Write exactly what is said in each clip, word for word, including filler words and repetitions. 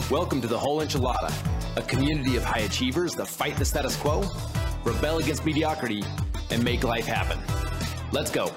Welcome to the Whole Enchilada, a community of high achievers that fight the status quo, rebel against mediocrity, and make life happen. Let's go.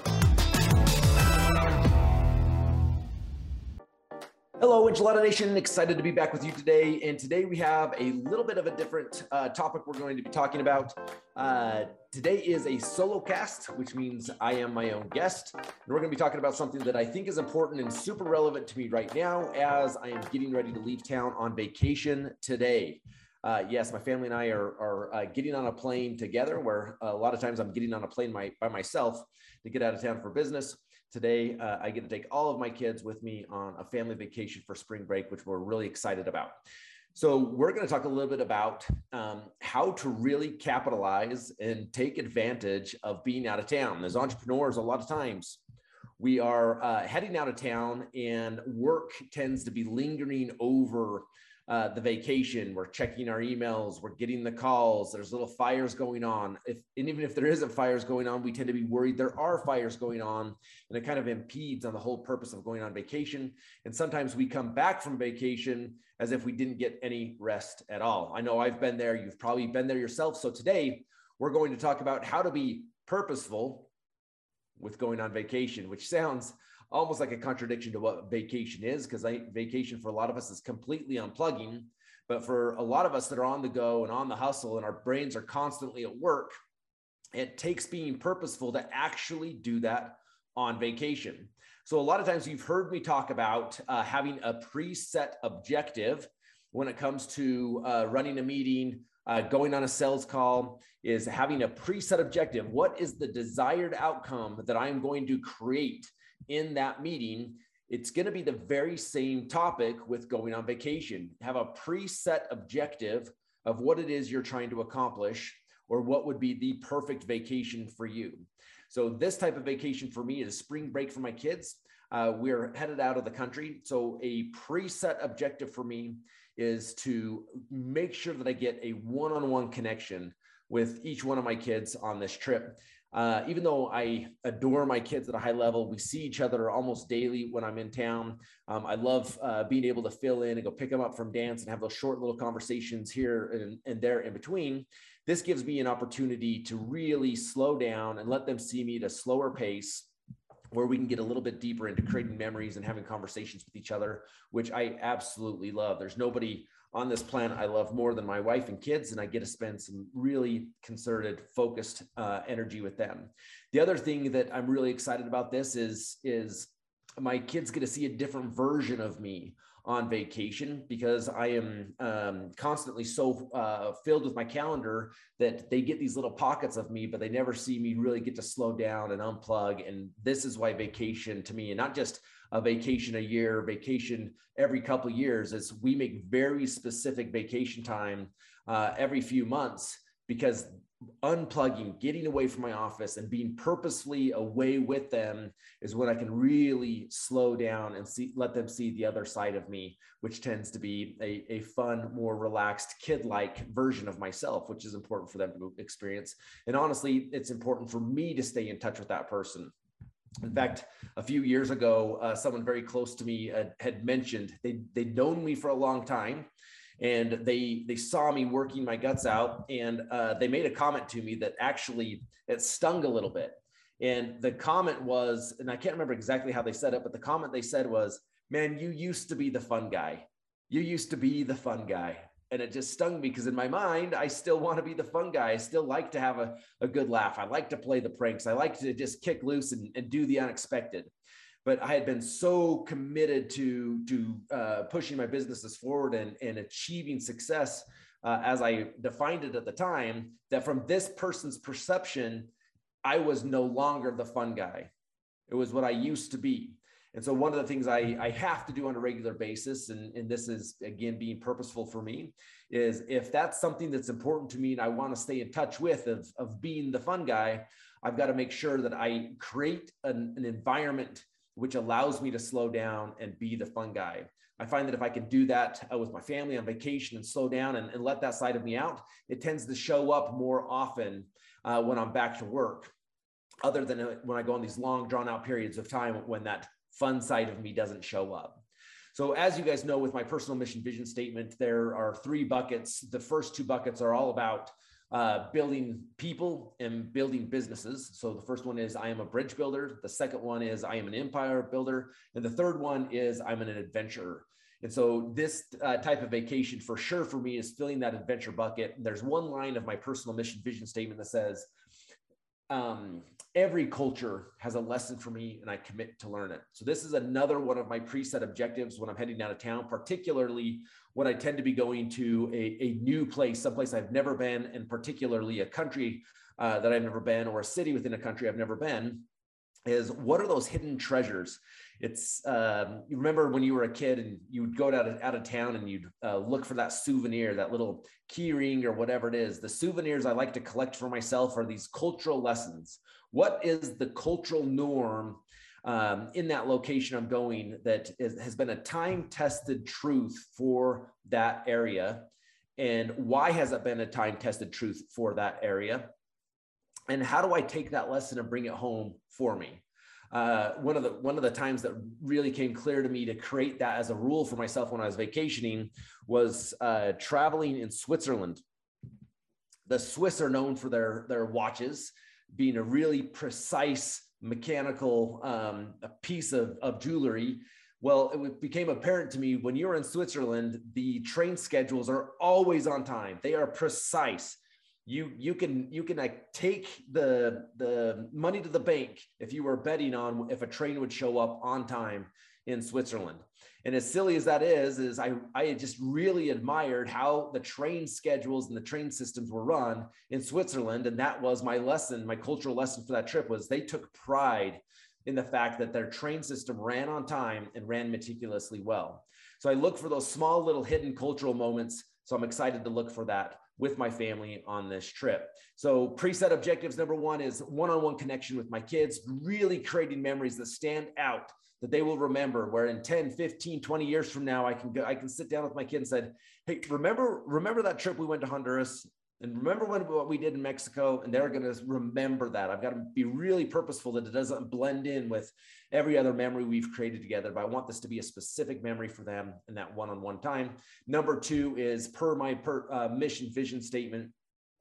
Hello, Enchilada Nation. Excited to be back with you today. And today we have a little bit of a different uh, topic we're going to be talking about. Uh, today is a solo cast, which means I am my own guest. And we're going to be talking about something that I think is important and super relevant to me right now as I am getting ready to leave town on vacation today. Uh, yes, my family and I are, are uh, getting on a plane together, where a lot of times I'm getting on a plane my, by myself to get out of town for business. Today, uh, I get to take all of my kids with me on a family vacation for spring break, which we're really excited about. So we're going to talk a little bit about um, how to really capitalize and take advantage of being out of town. As entrepreneurs, a lot of times we are uh, heading out of town and work tends to be lingering over Uh, the vacation. We're checking our emails, we're getting the calls, there's little fires going on. If, and even if there isn't fires going on, we tend to be worried there are fires going on, and it kind of impedes on the whole purpose of going on vacation. And sometimes we come back from vacation as if we didn't get any rest at all. I know I've been there, you've probably been there yourself. So today we're going to talk about how to be purposeful with going on vacation, which sounds almost like a contradiction to what vacation is, because I vacation for a lot of us is completely unplugging. But for a lot of us that are on the go and on the hustle and our brains are constantly at work, it takes being purposeful to actually do that on vacation. So a lot of times you've heard me talk about uh, having a preset objective when it comes to uh, running a meeting, uh, going on a sales call, is having a preset objective. What is the desired outcome that I'm going to create in that meeting? It's going to be the very same topic with going on vacation. Have a preset objective of what it is you're trying to accomplish, or what would be the perfect vacation for you. So this type of vacation for me is spring break for my kids. Uh, we're headed out of the country. So a preset objective for me is to make sure that I get a one-on-one connection with each one of my kids on this trip. Uh, even though I adore my kids at a high level, we see each other almost daily when I'm in town. Um, I love uh, being able to fill in and go pick them up from dance and have those short little conversations here and, and there in between. This gives me an opportunity to really slow down and let them see me at a slower pace, where we can get a little bit deeper into creating memories and having conversations with each other, which I absolutely love. There's nobody on this planet I love more than my wife and kids, and I get to spend some really concerted, focused uh, energy with them. The other thing that I'm really excited about this is, is my kids get to see a different version of me on vacation, because I am um, constantly so uh, filled with my calendar that they get these little pockets of me, but they never see me really get to slow down and unplug. And this is why vacation to me, and not just a vacation a year, vacation every couple of years, is we make very specific vacation time uh, every few months, because unplugging, getting away from my office and being purposefully away with them is when I can really slow down and see, let them see the other side of me, which tends to be a, a fun, more relaxed, kid-like version of myself, which is important for them to experience. And honestly, it's important for me to stay in touch with that person. In fact, a few years ago, uh, someone very close to me uh, had mentioned they, they'd known me for a long time, and they, they saw me working my guts out, and uh, they made a comment to me that actually it stung a little bit. And the comment was, and I can't remember exactly how they said it, but the comment they said was, "Man, you used to be the fun guy. You used to be the fun guy." And it just stung me, because in my mind, I still want to be the fun guy. I still like to have a, a good laugh. I like to play the pranks. I like to just kick loose and, and do the unexpected. But I had been so committed to, to uh, pushing my businesses forward and, and achieving success uh, as I defined it at the time, that from this person's perception, I was no longer the fun guy. It was what I used to be. And so one of the things I, I have to do on a regular basis, and, and this is, again, being purposeful for me, is if that's something that's important to me and I want to stay in touch with of, of being the fun guy, I've got to make sure that I create an, an environment which allows me to slow down and be the fun guy. I find that if I can do that uh, with my family on vacation and slow down and, and let that side of me out, it tends to show up more often uh, when I'm back to work, other than when I go on these long drawn out periods of time when that fun side of me doesn't show up. So as you guys know, with my personal mission vision statement, there are three buckets. The first two buckets are all about uh, building people and building businesses. So the first one is I am a bridge builder. The second one is I am an empire builder. And the third one is I'm an adventurer. And so this uh, type of vacation for sure for me is filling that adventure bucket. There's one line of my personal mission vision statement that says, um, every culture has a lesson for me and I commit to learn it. So this is another one of my preset objectives when I'm heading out of town, particularly when I tend to be going to a, a new place, someplace I've never been, and particularly a country uh, that I've never been, or a city within a country I've never been, is what are those hidden treasures? It's, um, you remember when you were a kid and you would go out of, out of town and you'd uh, look for that souvenir, that little key ring or whatever it is. The souvenirs I like to collect for myself are these cultural lessons. What is the cultural norm um, in that location I'm going that is, has been a time-tested truth for that area? And why has it been a time-tested truth for that area? And how do I take that lesson and bring it home for me? Uh, one of the one of the times that really came clear to me to create that as a rule for myself when I was vacationing was uh, traveling in Switzerland. The Swiss are known for their their watches being a really precise mechanical um, a piece of, of jewelry. Well, it became apparent to me when you're in Switzerland, the train schedules are always on time. They are precise. You, you can you can like take the the money to the bank if you were betting on if a train would show up on time in Switzerland. And as silly as that is, is I, I just really admired how the train schedules and the train systems were run in Switzerland. And that was my lesson, my cultural lesson for that trip was they took pride in the fact that their train system ran on time and ran meticulously well. So I look for those small little hidden cultural moments. So I'm excited to look for that with my family on this trip. So preset objectives, number one is one-on-one connection with my kids, really creating memories that stand out, that they will remember, where in ten, fifteen, twenty years from now, I can go, I can sit down with my kid and said, hey, remember, remember that trip we went to Honduras? And remember when, what we did in Mexico? And they're going to remember that. I've got to be really purposeful that it doesn't blend in with every other memory we've created together. But I want this to be a specific memory for them in that one-on-one time. Number two is per my per, uh, mission vision statement.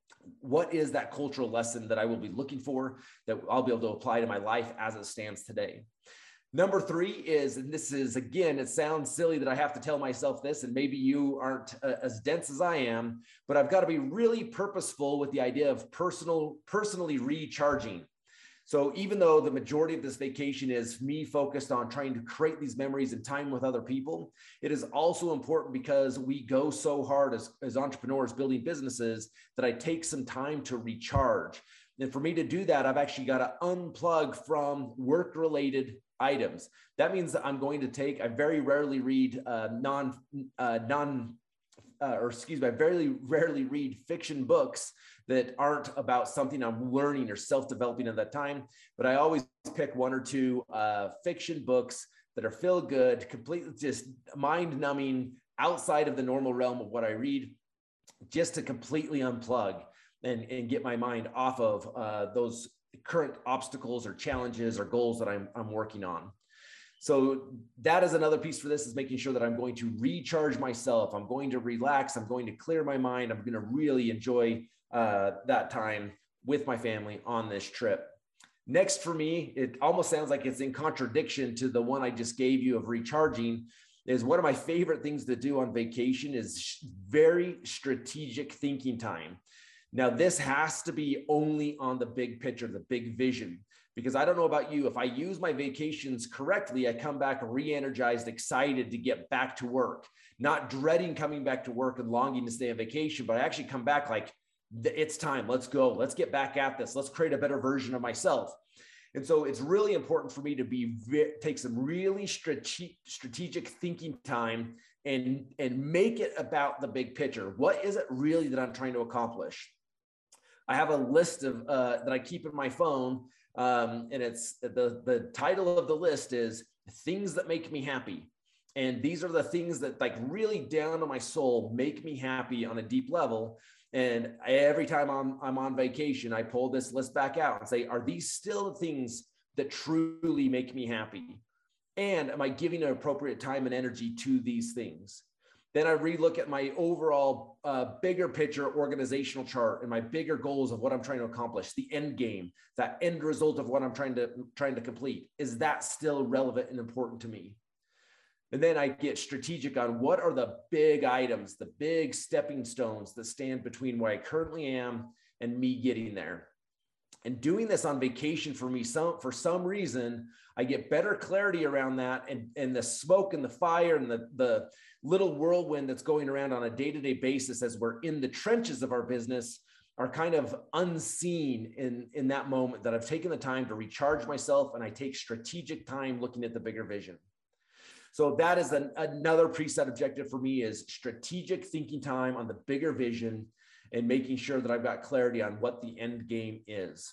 What is that cultural lesson that I will be looking for that I'll be able to apply to my life as it stands today? Number three is, and this is, again, it sounds silly that I have to tell myself this, and maybe you aren't uh, as dense as I am, but I've got to be really purposeful with the idea of personal, personally recharging. So even though the majority of this vacation is me focused on trying to create these memories and time with other people, it is also important because we go so hard as, as entrepreneurs building businesses that I take some time to recharge. And for me to do that, I've actually got to unplug from work-related items. That means that I'm going to take, I very rarely read uh, non, uh, non, uh, or excuse me, I very rarely read fiction books that aren't about something I'm learning or self-developing at that time. But I always pick one or two uh, fiction books that are feel good, completely just mind-numbing, outside of the normal realm of what I read, just to completely unplug and, and get my mind off of uh, those current obstacles or challenges or goals that I'm, I'm working on. So that is another piece for this, is making sure that I'm going to recharge myself. I'm going to relax. I'm going to clear my mind. I'm going to really enjoy uh, that time with my family on this trip. Next for me, it almost sounds like it's in contradiction to the one I just gave you of recharging, is one of my favorite things to do on vacation is very strategic thinking time. Now, this has to be only on the big picture, the big vision, because I don't know about you. If I use my vacations correctly, I come back re-energized, excited to get back to work, not dreading coming back to work and longing to stay on vacation, but I actually come back like, it's time, let's go, let's get back at this, let's create a better version of myself. And so it's really important for me to be take some really strate- strategic thinking time and, and make it about the big picture. What is it really that I'm trying to accomplish? I have a list of uh, that I keep in my phone, um, and it's the, the title of the list is Things That Make Me Happy. And these are the things that, like, really down to my soul make me happy on a deep level. And every time I'm, I'm on vacation, I pull this list back out and say, are these still the things that truly make me happy? And am I giving an appropriate time and energy to these things? Then I relook at my overall uh, bigger picture organizational chart and my bigger goals of what I'm trying to accomplish, the end game, that end result of what I'm trying to, trying to complete. Is that still relevant and important to me? And then I get strategic on what are the big items, the big stepping stones that stand between where I currently am and me getting there. And doing this on vacation for me, some, for some reason, I get better clarity around that, and, and the smoke and the fire and the, the little whirlwind that's going around on a day-to-day basis as we're in the trenches of our business are kind of unseen in, in that moment that I've taken the time to recharge myself, and I take strategic time looking at the bigger vision. So that is an, another preset objective for me, is strategic thinking time on the bigger vision and making sure that I've got clarity on what the end game is.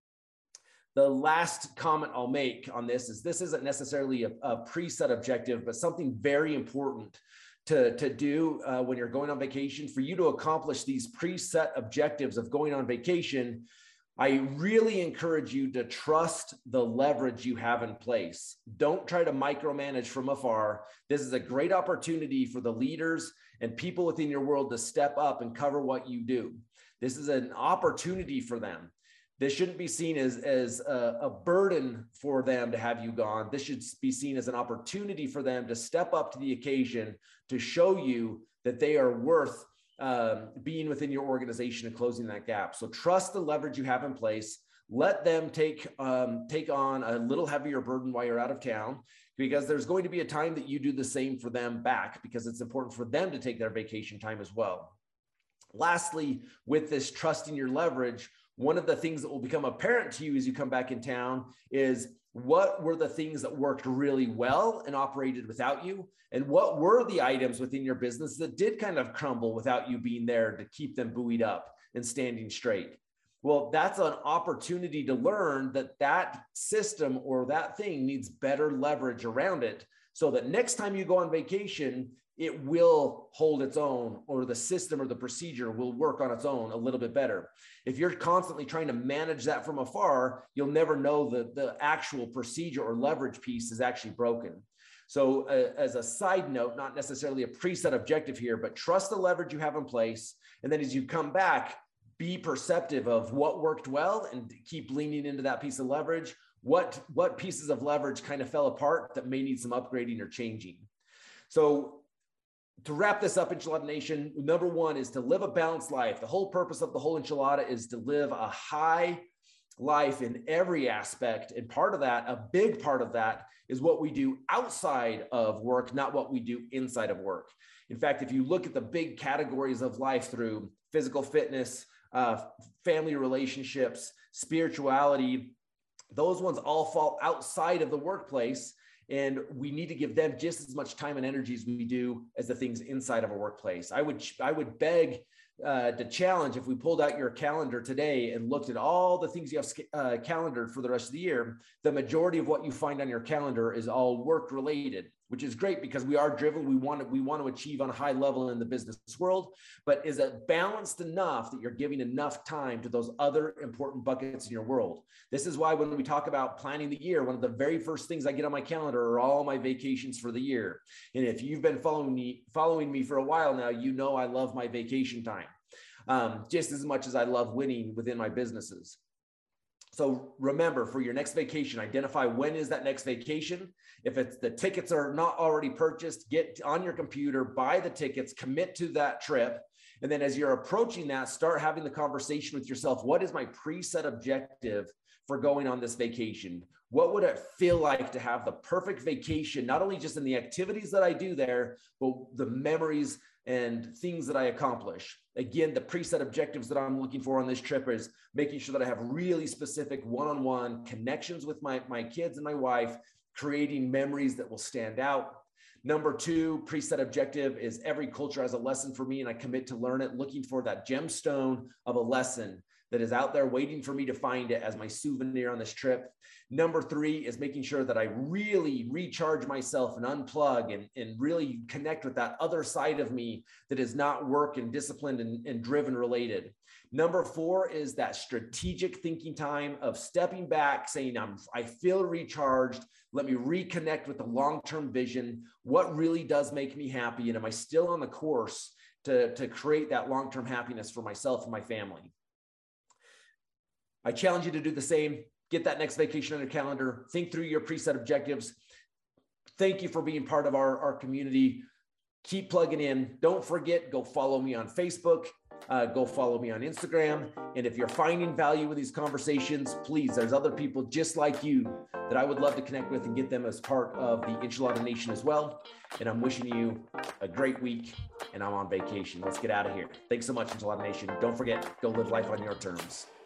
The last comment I'll make on this is this isn't necessarily a, a preset objective, but something very important to, to do uh, when you're going on vacation. For you to accomplish these preset objectives of going on vacation, I really encourage you to trust the leverage you have in place. Don't try to micromanage from afar. This is a great opportunity for the leaders and people within your world to step up and cover what you do. This is an opportunity for them. This shouldn't be seen as, as a, a burden for them to have you gone. This should be seen as an opportunity for them to step up to the occasion to show you that they are worth um, being within your organization and closing that gap. So trust the leverage you have in place. Let them take, um, take on a little heavier burden while you're out of town, because there's going to be a time that you do the same for them back, because it's important for them to take their vacation time as well. Lastly, with this trusting your leverage, one of the things that will become apparent to you as you come back in town is what were the things that worked really well and operated without you, and what were the items within your business that did kind of crumble without you being there to keep them buoyed up and standing straight. Well, that's an opportunity to learn that that system or that thing needs better leverage around it, so that next time you go on vacation, it will hold its own, or the system or the procedure will work on its own a little bit better. If you're constantly trying to manage that from afar, you'll never know that the actual procedure or leverage piece is actually broken. So uh, as a side note, not necessarily a preset objective here, but trust the leverage you have in place. And then as you come back, be perceptive of what worked well and keep leaning into that piece of leverage. What, what pieces of leverage kind of fell apart that may need some upgrading or changing. So to wrap this up, Enchilada Nation, number one is to live a balanced life. The whole purpose of the whole enchilada is to live a high life in every aspect. And part of that, a big part of that, is what we do outside of work, not what we do inside of work. In fact, if you look at the big categories of life through physical fitness, uh, family relationships, spirituality, those ones all fall outside of the workplace. And we need to give them just as much time and energy as we do as the things inside of a workplace. I would, I would beg uh, to challenge, if we pulled out your calendar today and looked at all the things you have uh, calendared for the rest of the year, the majority of what you find on your calendar is all work related, which is great because we are driven. We want to, we want to achieve on a high level in the business world, but is it balanced enough that you're giving enough time to those other important buckets in your world? This is why when we talk about planning the year, one of the very first things I get on my calendar are all my vacations for the year. And if you've been following me, following me for a while now, you know I love my vacation time um, just as much as I love winning within my businesses. So remember, for your next vacation, identify when is that next vacation. If it's the tickets are not already purchased, get on your computer, buy the tickets, commit to that trip. And then as you're approaching that, start having the conversation with yourself. What is my preset objective for going on this vacation? What would it feel like to have the perfect vacation, not only just in the activities that I do there, but the memories and things that I accomplish? Again, the preset objectives that I'm looking for on this trip is making sure that I have really specific one-on-one connections with my, my kids and my wife, creating memories that will stand out. Number two, preset objective is every culture has a lesson for me and I commit to learn it, looking for that gemstone of a lesson that is out there waiting for me to find it as my souvenir on this trip. Number three is making sure that I really recharge myself and unplug and, and really connect with that other side of me that is not work and disciplined and, and driven related. Number four is that strategic thinking time of stepping back, saying, I'm, I feel recharged. Let me reconnect with the long-term vision. What really does make me happy? And am I still on the course to, to create that long-term happiness for myself and my family? I challenge you to do the same. Get that next vacation on your calendar. Think through your preset objectives. Thank you for being part of our, our community. Keep plugging in. Don't forget, go follow me on Facebook. Uh, go follow me on Instagram. And if you're finding value in these conversations, please, there's other people just like you that I would love to connect with and get them as part of the Enchilada Nation as well. And I'm wishing you a great week, and I'm on vacation. Let's get out of here. Thanks so much, Enchilada Nation. Don't forget, go live life on your terms.